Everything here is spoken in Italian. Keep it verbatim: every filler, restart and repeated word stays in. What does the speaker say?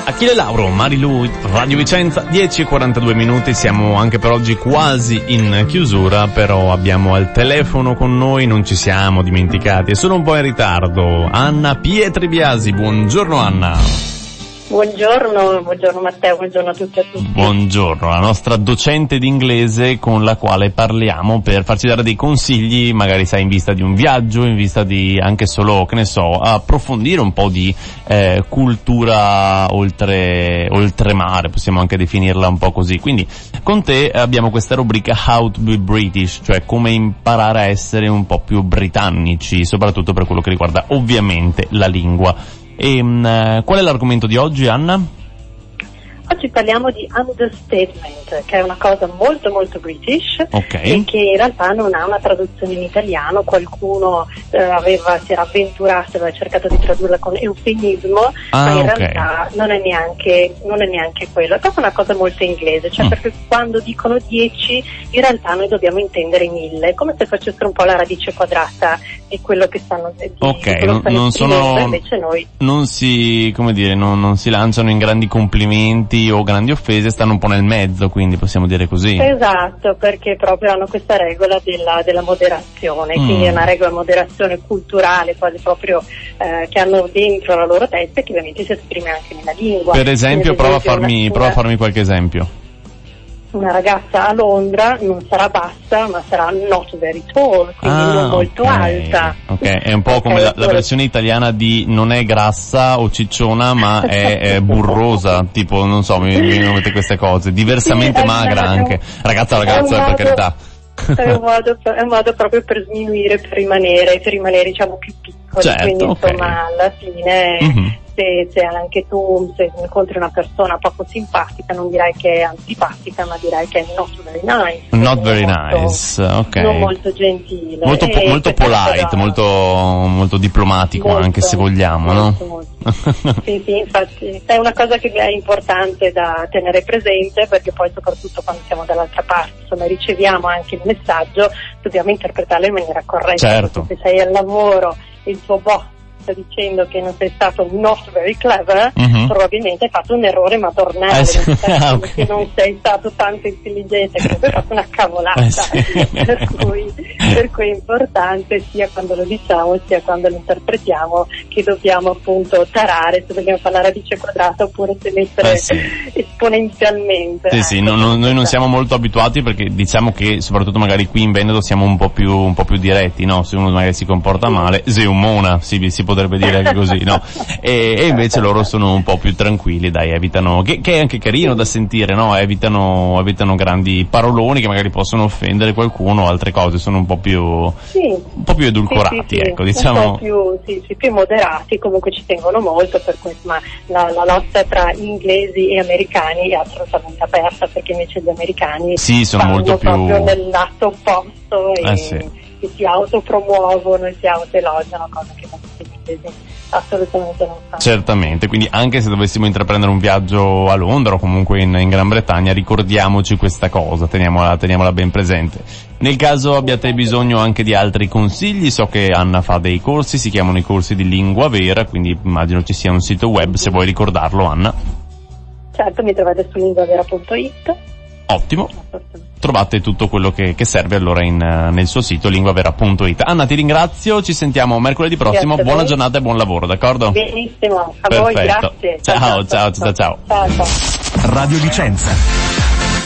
Achille Lauro, Marilu, Radio Vicenza, dieci e quarantadue minuti, siamo anche per oggi quasi in chiusura, però abbiamo al telefono con noi, non ci siamo dimenticati, è solo un po' in ritardo, Anna Pietri Biasi. Buongiorno Anna. Buongiorno, buongiorno Matteo, buongiorno a tutti e a tutti. Buongiorno, la nostra docente d'inglese con la quale parliamo per farci dare dei consigli, magari sai in vista di un viaggio, in vista di anche solo, che ne so, approfondire un po' di eh, cultura oltre oltremare, possiamo anche definirla un po' così. Quindi con te abbiamo questa rubrica How to be British, cioè come imparare a essere un po' più britannici, soprattutto per quello che riguarda ovviamente la lingua. E um, qual è l'argomento di oggi, Anna? Oggi parliamo di understatement, che è una cosa molto molto british, okay. E che in realtà non ha una traduzione in italiano. Qualcuno eh, aveva, si era avventurato, aveva cercato di tradurla con eufemismo, ah, ma in okay. realtà non è neanche non è neanche quello. È proprio una cosa molto inglese, cioè mm. perché quando dicono dieci in realtà noi dobbiamo intendere mille, come se facessero un po' la radice quadrata di quello che stanno dicendo. Ok, non, non sono invece noi non si, come dire, non, non si lanciano in grandi complimenti o grandi offese, stanno un po' nel mezzo, quindi possiamo dire così. Esatto, perché proprio hanno questa regola della, della moderazione, mm. quindi è una regola di moderazione culturale, quasi proprio eh, che hanno dentro la loro testa e che ovviamente si esprime anche nella lingua. Per esempio, prova a farmi, prova a farmi qualche esempio. Una ragazza a Londra non sarà bassa, ma sarà not very tall, quindi ah, non molto okay. alta. Ok, è un po' come okay, la, la versione italiana di non è grassa o cicciona, ma è, è burrosa, tipo, non so, mi vengono queste cose, diversamente sì, magra è, anche. Ragazza, ragazza, per carità. È un modo, è un modo proprio per sminuire, per rimanere, per rimanere diciamo più piccoli, certo, quindi okay. insomma alla fine mm-hmm. se, se anche tu se incontri una persona poco simpatica non dirai che è antipatica, ma dirai che è not very nice. Not very molto, nice, ok. Non molto gentile. Molto, po- molto polite, da... molto, molto diplomatico molto, anche se vogliamo, molto, no? Molto. Sì, sì, infatti è una cosa che è importante da tenere presente, perché poi soprattutto quando siamo dall'altra parte, insomma, riceviamo anche il messaggio, dobbiamo interpretarlo in maniera corretta. Certo. Se sei al lavoro e il tuo boss sta dicendo che non sei stato not very clever, mm-hmm. probabilmente hai fatto un errore madornale, eh sì. ah, okay. che non sei stato tanto intelligente, che hai fatto una cavolata. Eh sì. per, cui, per cui è importante sia quando lo diciamo sia quando lo interpretiamo che dobbiamo appunto tarare se vogliamo fare la radice quadrata oppure se mettere eh sì. esponenzialmente. Sì, sì, no, no, noi non siamo molto abituati perché diciamo che soprattutto magari qui in Veneto siamo un po' più un po' più diretti, no? Se uno magari si comporta male, sei un mona, si, si potrebbe dire anche così, no? E, e invece loro sono un po' più tranquilli, dai, evitano, che, che è anche carino da sentire, no? Evitano, evitano grandi paroloni che magari possono offendere qualcuno, altre cose, sono un po' più, sì. un po' più edulcorati, sì, sì, sì. ecco, diciamo. Un po' più, sì, sì, più moderati, comunque ci tengono molto, per cui insomma la, la lotta tra inglesi e americani è assolutamente aperta, perché invece gli americani sì, sono molto più proprio nel lato opposto e, eh sì. e si autopromuovono e si autoelogiano, cosa che non si assolutamente non fa. Certamente, quindi anche se dovessimo intraprendere un viaggio a Londra o comunque in, in Gran Bretagna, ricordiamoci questa cosa, teniamola, teniamola ben presente. Nel caso abbiate bisogno anche di altri consigli, so che Anna fa dei corsi, si chiamano i corsi di lingua vera, quindi immagino ci sia un sito web, se vuoi ricordarlo, Anna. Certo, mi trovate su linguavera punto it. Ottimo. Trovate tutto quello che, che serve allora in, nel suo sito linguavera punto it. Anna, ti ringrazio, ci sentiamo mercoledì prossimo, buona giornata e buon lavoro, d'accordo? Benissimo, a Perfetto. voi, grazie. Ciao, ciao, ciao, ciao, ciao. Ciao, ciao. Radio Vicenza.